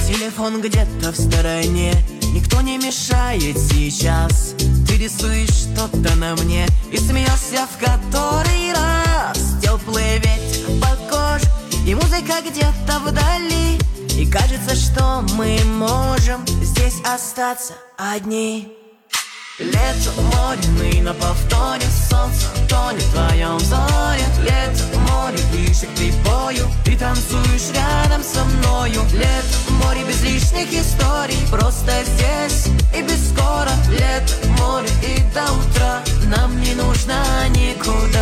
Телефон где-то в стороне, никто не мешает сейчас. Ты рисуешь что-то на мне и смеешься в который раз. Теплый ветер по коже и музыка где-то вдали, и кажется, что мы можем здесь остаться одни. Лето, море, на повторе, солнце тонет в твоем взоре. Лето, море, ближе к прибою, ты танцуешь рядом со мною. Лето, море, без лишних историй, просто здесь и без скоро. Лето, море, и до утра нам не нужно никуда.